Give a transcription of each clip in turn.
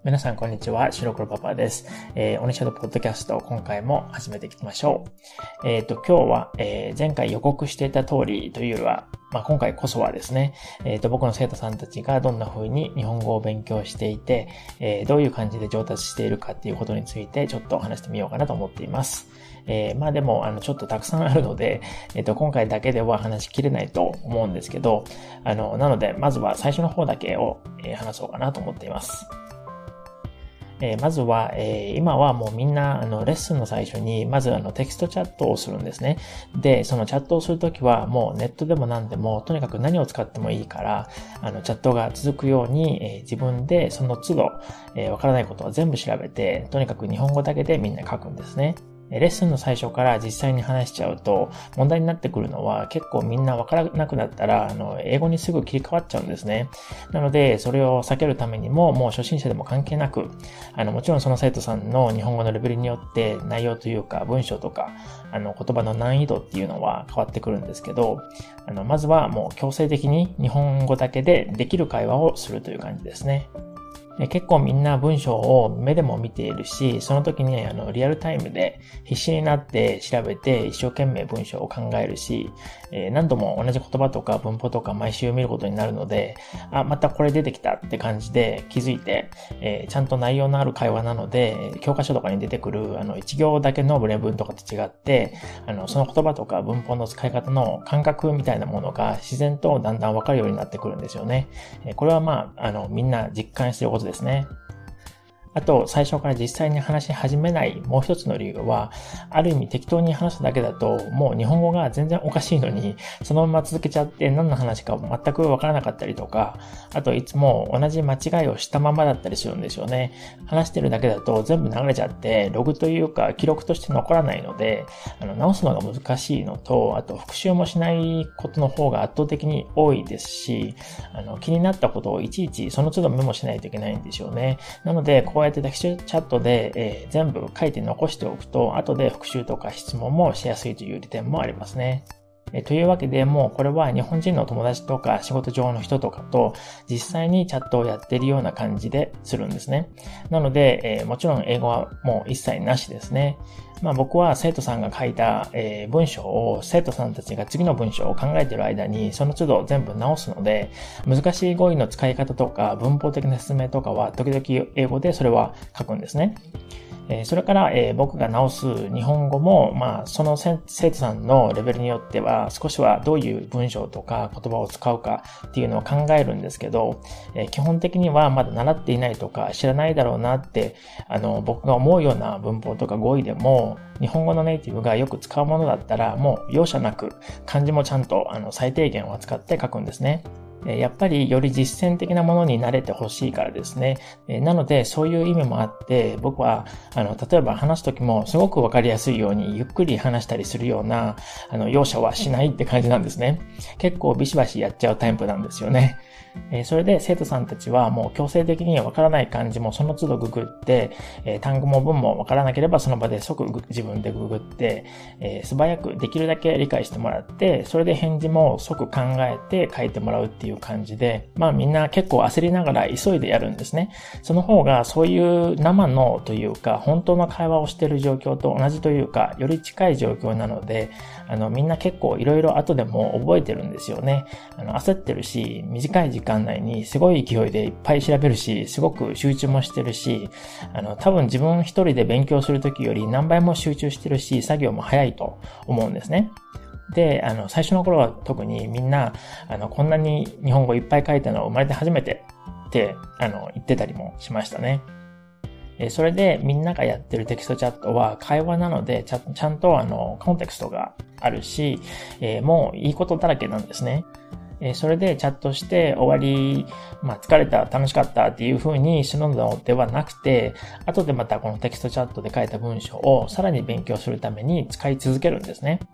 皆さんこんにちは、白黒パパです。オニシャドポッドキャストを今回も始めていきましょう。今日は、前回予告していた通りというよりは、今回こそはですね、僕の生徒さんたちがどんな風に日本語を勉強していて、どういう感じで上達しているかっていうことについてちょっと話してみようかなと思っています。でも、ちょっとたくさんあるので、今回だけでは話しきれないと思うんですけど、なので、まずは最初の方だけを、話そうかなと思っています。まずは、今はもうみんなレッスンの最初にまずテキストチャットをするんですね。で、そのチャットをするときはもうネットでも何でもとにかく何を使ってもいいからチャットが続くように、自分でその都度わからないことは全部調べてとにかく日本語だけでみんな書くんですね。レッスンの最初から実際に話しちゃうと問題になってくるのは結構みんなわからなくなったら英語にすぐ切り替わっちゃうんですね。なのでそれを避けるためにももう初心者でも関係なくもちろんその生徒さんの日本語のレベルによって内容というか文章とか言葉の難易度っていうのは変わってくるんですけどまずはもう強制的に日本語だけでできる会話をするという感じですね。結構みんな文章を目でも見ているし、その時にリアルタイムで必死になって調べて一生懸命文章を考えるし、何度も同じ言葉とか文法とか毎週見ることになるので、またこれ出てきたって感じで気づいて、ちゃんと内容のある会話なので、教科書とかに出てくる一行だけの例文とかと違って、その言葉とか文法の使い方の感覚みたいなものが自然とだんだんわかるようになってくるんですよね。これはみんな実感していることですね。あと、最初から実際に話し始めないもう一つの理由は、ある意味適当に話すだけだと、もう日本語が全然おかしいのに、そのまま続けちゃって何の話か全くわからなかったりとか、あといつも同じ間違いをしたままだったりするんですよね。話してるだけだと全部流れちゃって、ログというか記録として残らないので、直すのが難しいのと、あと復習もしないことの方が圧倒的に多いですし、気になったことをいちいちその都度メモしないといけないんですよね。なので、こうやってテキストチャットで、全部書いて残しておくと、後で復習とか質問もしやすいという利点もありますね。というわけでもうこれは日本人の友達とか仕事上の人とかと実際にチャットをやっているような感じでするんですね。なので、もちろん英語はもう一切なしですね。僕は生徒さんが書いた、文章を生徒さんたちが次の文章を考えている間にその都度全部直すので難しい語彙の使い方とか文法的な説明とかは時々英語でそれは書くんですね。それから、僕が直す日本語も、その生徒さんのレベルによっては少しはどういう文章とか言葉を使うかっていうのを考えるんですけど、基本的にはまだ習っていないとか知らないだろうなって僕が思うような文法とか語彙でも日本語のネイティブがよく使うものだったらもう容赦なく漢字もちゃんと最低限を使って書くんですね。やっぱりより実践的なものに慣れてほしいからですね。なのでそういう意味もあって僕は例えば話すときもすごくわかりやすいようにゆっくり話したりするような容赦はしないって感じなんですね。結構ビシバシやっちゃうタイプなんですよね。それで生徒さんたちはもう強制的にわからない漢字もその都度ググって、単語も文もわからなければその場で即自分でググって、素早くできるだけ理解してもらって、それで返事も即考えて書いてもらうっていう感じで、みんな結構焦りながら急いでやるんですね。その方がそういう生のというか本当の会話をしている状況と同じというかより近い状況なので、みんな結構いろいろ後でも覚えてるんですよね。焦ってるし、短い時間内にすごい勢いでいっぱい調べるし、すごく集中もしてるし、多分自分一人で勉強するときより何倍も集中してるし、作業も早いと思うんですね。で、最初の頃は特にみんな、こんなに日本語いっぱい書いたのは生まれて初めてって言ってたりもしましたね。それでみんながやってるテキストチャットは会話なのでちゃんとコンテクストがあるし、もういいことだらけなんですね。それでチャットして終わり、疲れた、楽しかったっていう風にするのではなくて、後でまたこのテキストチャットで書いた文章をさらに勉強するために使い続けるんですね。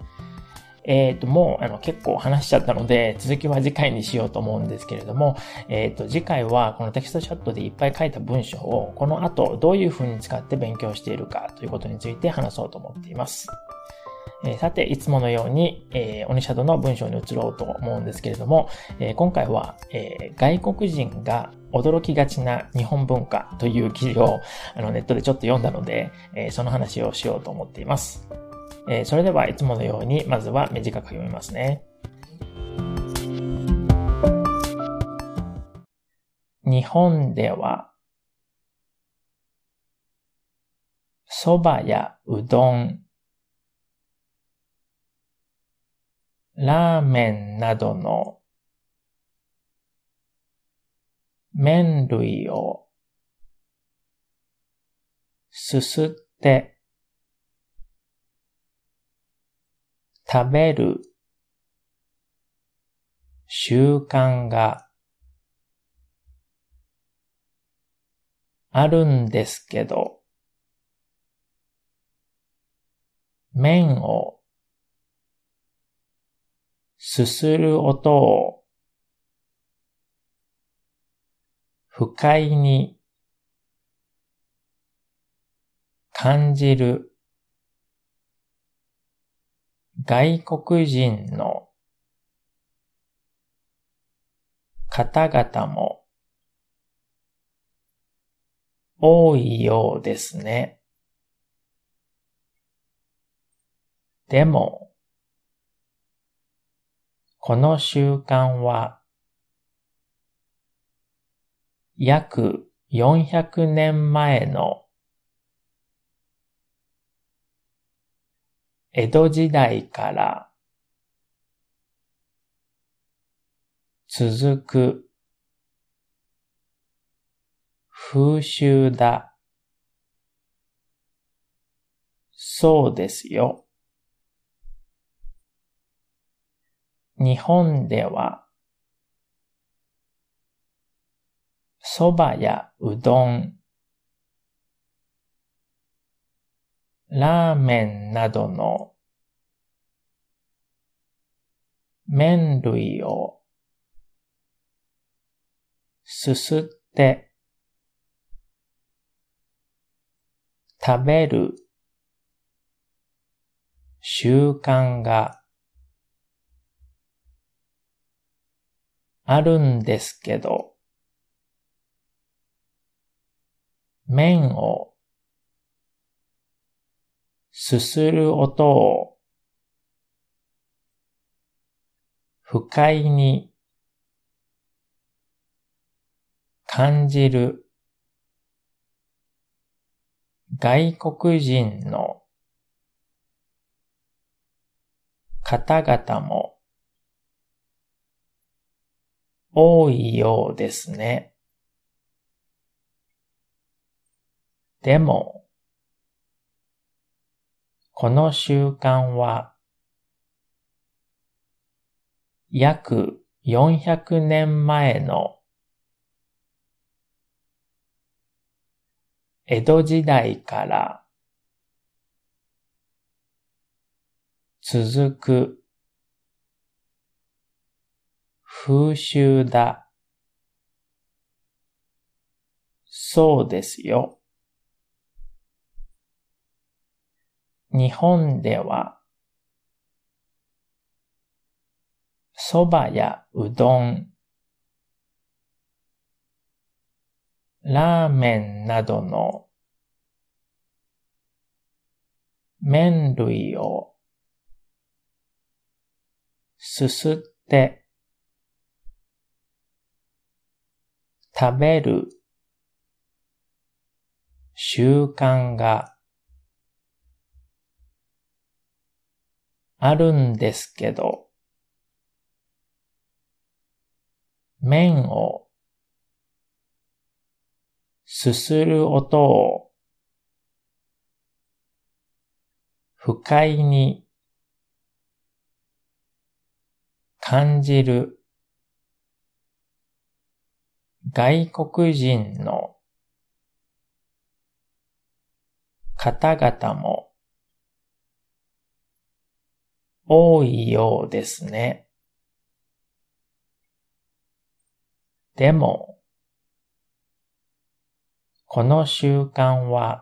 もう結構話しちゃったので続きは次回にしようと思うんですけれども、次回はこのテキストチャットでいっぱい書いた文章をこの後どういう風に使って勉強しているかということについて話そうと思っています。さて、いつものように、オニシャドの文章に移ろうと思うんですけれども、今回は、外国人が驚きがちな日本文化という記事をネットでちょっと読んだので、その話をしようと思っています。それではいつものようにまずは短く読みますね。日本では蕎麦やうどん、ラーメンなどの麺類をすすって食べる習慣があるんですけど、麺をすする音を不快に感じる外国人の方々も多いようですね。でも、この習慣は約400年前の江戸時代から続く風習だそうですよ。日本では蕎麦やうどん、ラーメンなどの麺類をすすって食べる習慣があるんですけど、麺をすする音を不快に感じる外国人の方々も多いようですね。でも、この習慣は約400年前の江戸時代から続く風習だそうですよ。日本では蕎麦やうどん、ラーメンなどの麺類をすすって食べる習慣があるんですけど、麺をすする音を不快に感じる外国人の方々も多いようですね。でも、この習慣は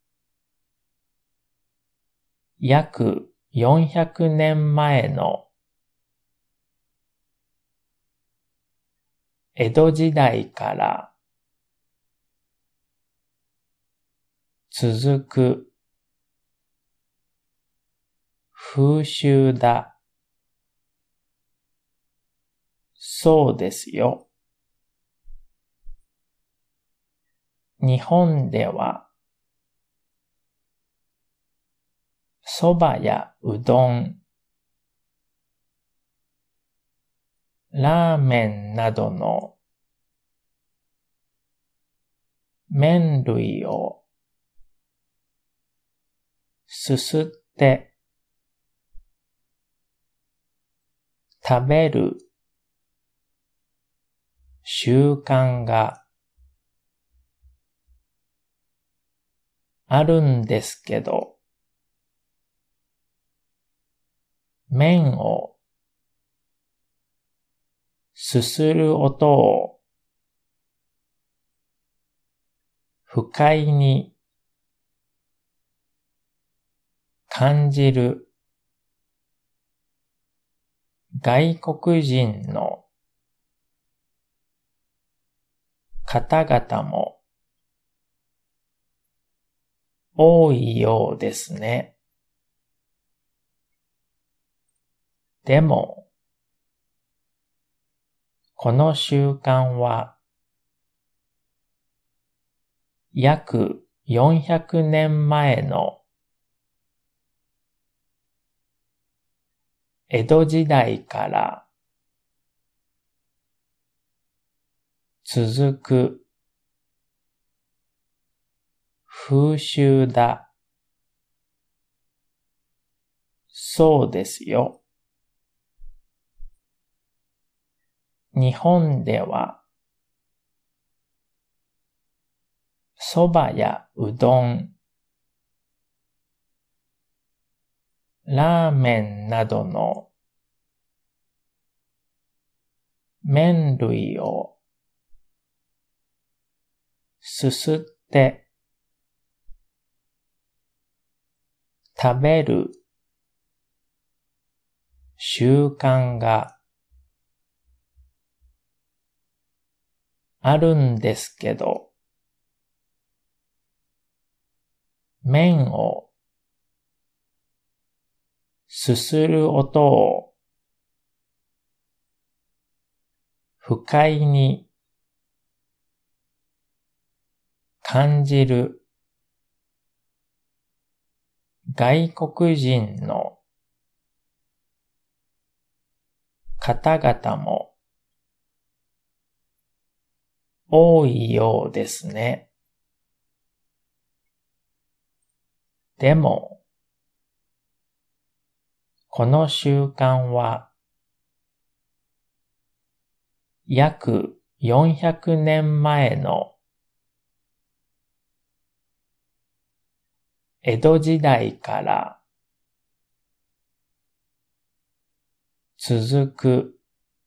約400年前の江戸時代から続く、風習だ。そうですよ。日本では、そばやうどん、ラーメンなどの麺類をすすって食べる習慣があるんですけど、麺をすする音を不快に感じる外国人の方々も多いようですね。でも、この習慣は約400年前の江戸時代から続く風習だ。そうですよ。日本では、そばやうどん、ラーメンなどの麺類をすすって食べる習慣があるんですけど、麺をすする音を不快に感じる外国人の方々も多いようですね。でも、この習慣は約400年前の江戸時代から続く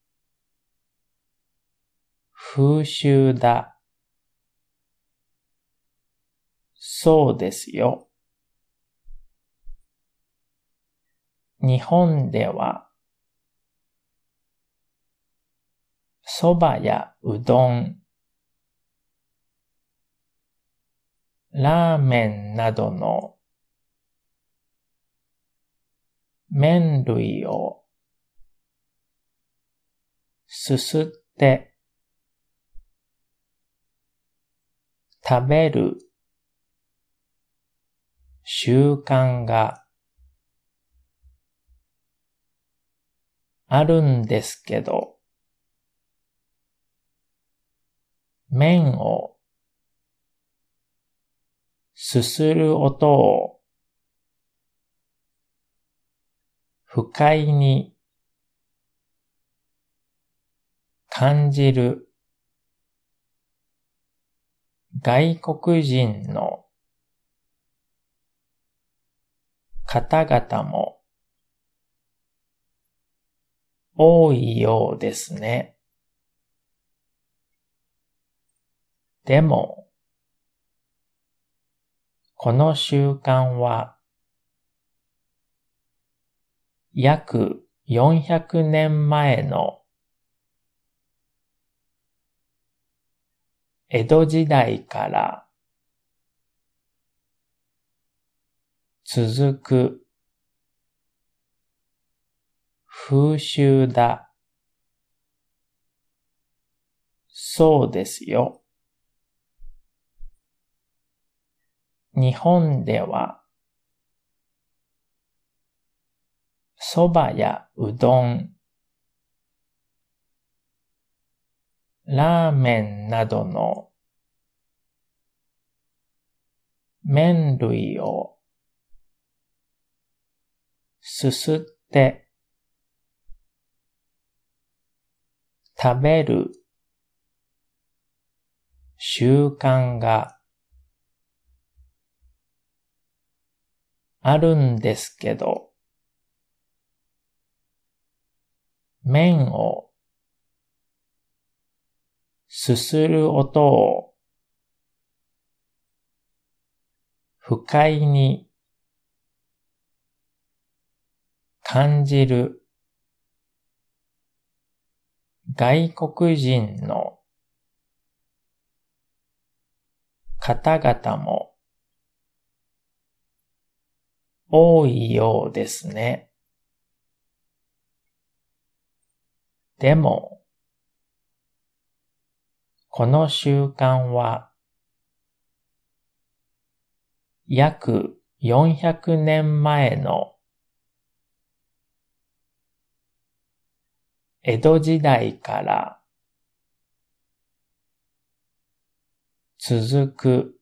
風習だ。そうですよ。日本では、そばやうどん、ラーメンなどの麺類をすすって食べる習慣があるんですけど、麺をすする音を不快に感じる外国人の方々も多いようですね。でも、この習慣は約400年前の江戸時代から続く、風習だ。そうですよ。日本では、蕎麦やうどん、ラーメンなどの麺類をすすって食べる習慣があるんですけど、麺をすする音を不快に感じる外国人の方々も多いようですね。でも、この習慣は約400年前の江戸時代から続く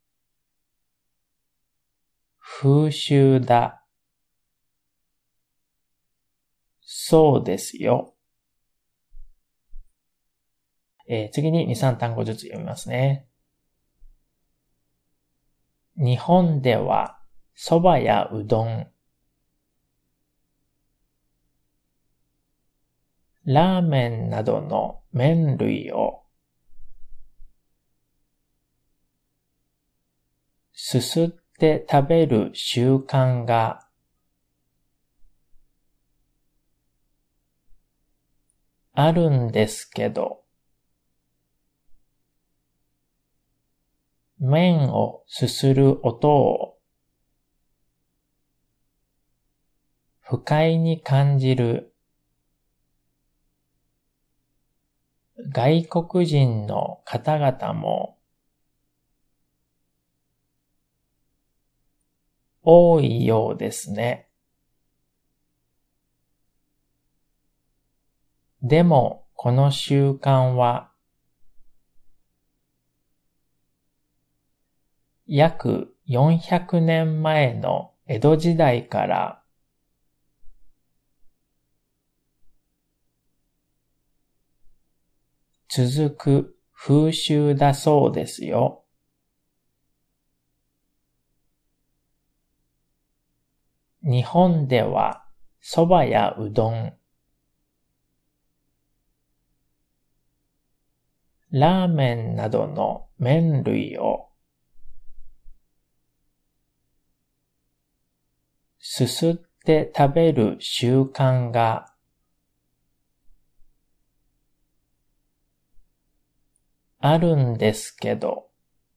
風習だ。そうですよ。次に2、3単語ずつ読みますね。日本では蕎麦やうどん、ラーメンなどの麺類をすすって食べる習慣があるんですけど、麺をすする音を不快に感じる外国人の方々も多いようですね。でも、この習慣は約400年前の江戸時代から続く風習だそうですよ。日本では蕎麦やうどん、ラーメンなどの麺類をすすって食べる習慣があるんですけど、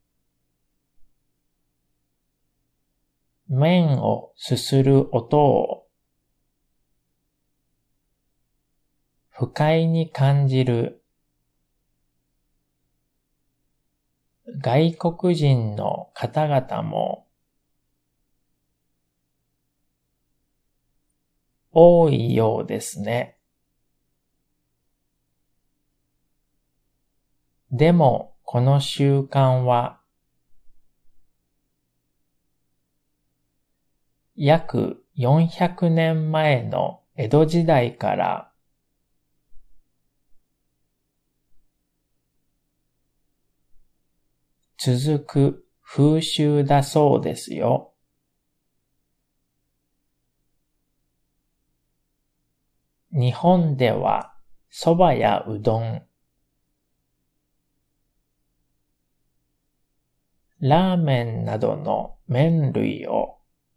麺をすする音を不快に感じる外国人の方々も多いようですね。でも、この習慣は約400年前の江戸時代から続く風習だそうですよ。日本では蕎麦やうどん、ラーメンなどの麺類を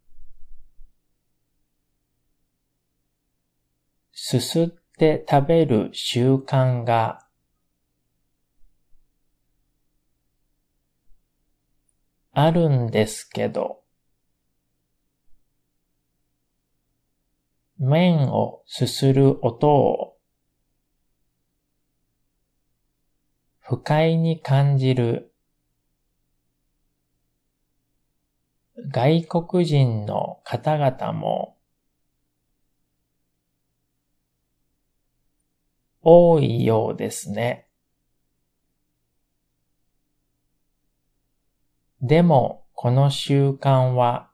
すすって食べる習慣があるんですけど、 麺をすする音を不快に感じる外国人の方々も多いようですね。でもこの習慣は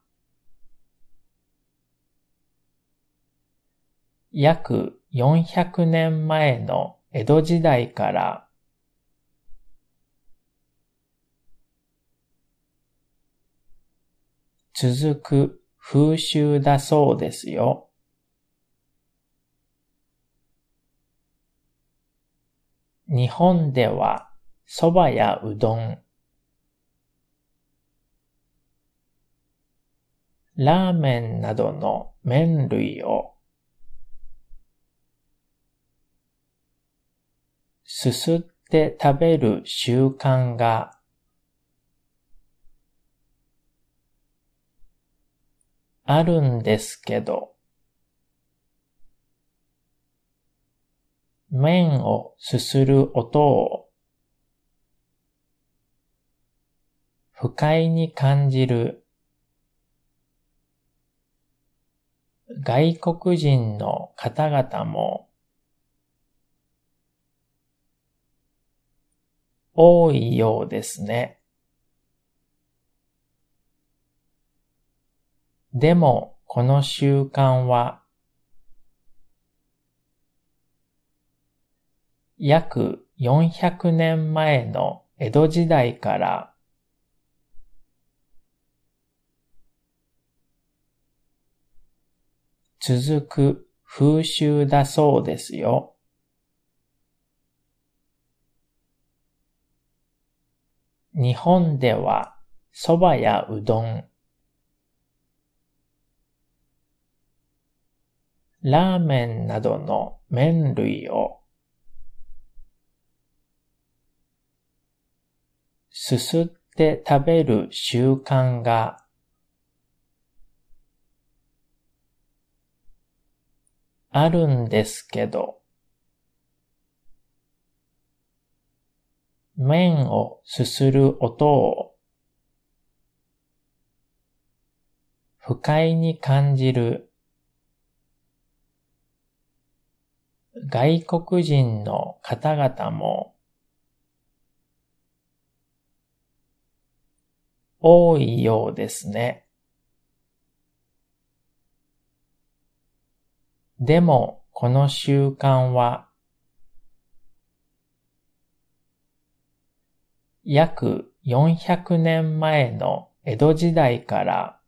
約400年前の江戸時代から続く風習だそうですよ。日本では蕎麦やうどん、ラーメンなどの麺類をすすって食べる習慣があるんですけど、麺をすする音を不快に感じる外国人の方々も多いようですね。でもこの習慣は約400年前の江戸時代から続く風習だそうですよ。日本では蕎麦やうどん、ラーメンなどの麺類をすすって食べる習慣があるんですけど、麺をすする音を不快に感じる外国人の方々も多いようですね。でもこの習慣は約400年前の江戸時代から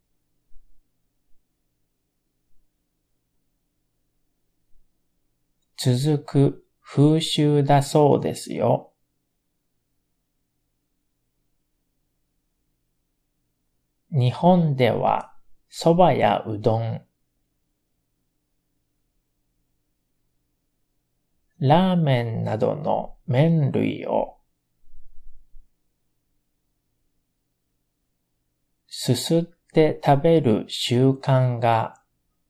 続く風習だそうですよ。日本では蕎麦やうどん、ラーメンなどの麺類をすすって食べる習慣が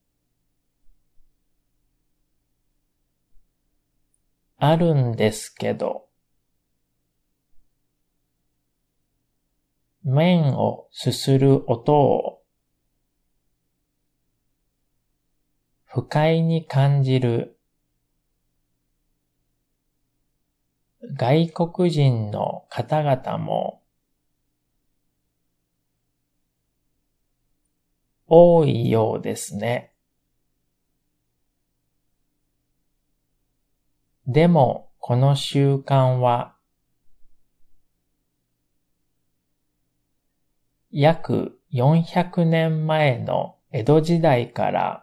あるんですけど、麺をすする音を不快に感じる外国人の方々も多いようですね。でもこの習慣は約400年前の江戸時代から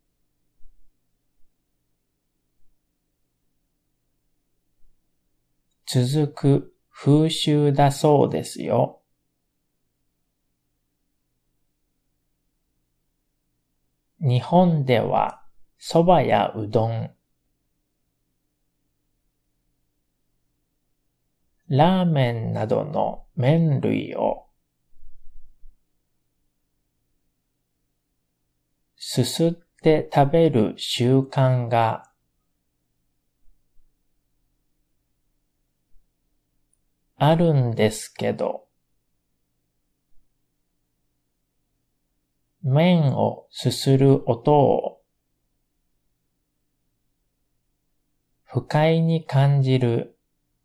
続く風習だそうですよ。日本では蕎麦やうどん、ラーメンなどの麺類をすすっって食べる習慣があるんですけど、麺をすする音を不快に感じる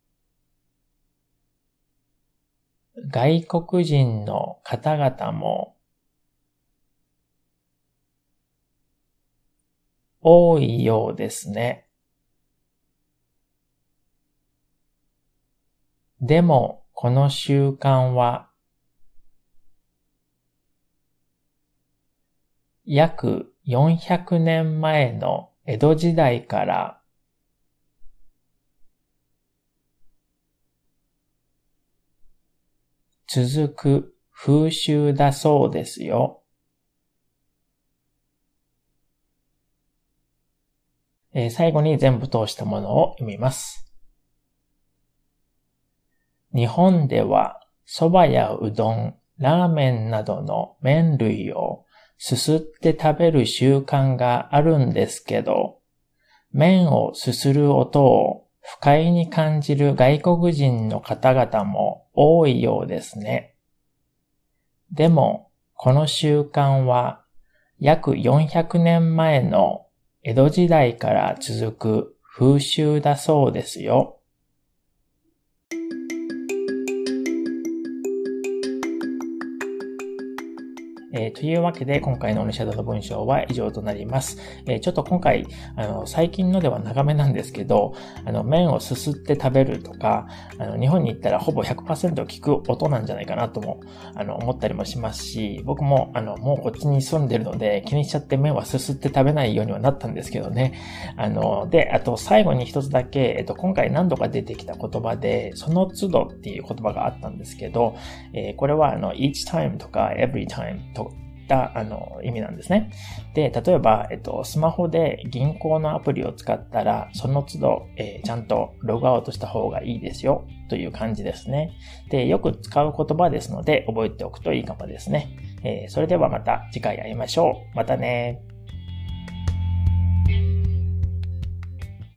外国人の方々も多いようですね。でも、この習慣は約400年前の江戸時代から続く風習だそうですよ。最後に全部通したものを読みます。日本では蕎麦やうどん、ラーメンなどの麺類をすすって食べる習慣があるんですけど、麺をすする音を不快に感じる外国人の方々も多いようですね。でも、この習慣は約400年前の江戸時代から続く風習だそうですよ。というわけで今回のオネシャドの文章は以上となります。ちょっと今回最近のでは長めなんですけど、麺をすすって食べるとか、日本に行ったらほぼ 100% 聞く音なんじゃないかなとも思ったりもしますし、僕ももうこっちに住んでるので気にしちゃって麺はすすって食べないようにはなったんですけどね。で、あと最後に一つだけ、今回何度か出てきた言葉で、その都度っていう言葉があったんですけど、これはeach time とか every time と意味なんですね。で、例えば、スマホで銀行のアプリを使ったら、その都度、ちゃんとログアウトした方がいいですよ、という感じですね。で、よく使う言葉ですので、覚えておくといいかもですね。それではまた次回会いましょう。またね。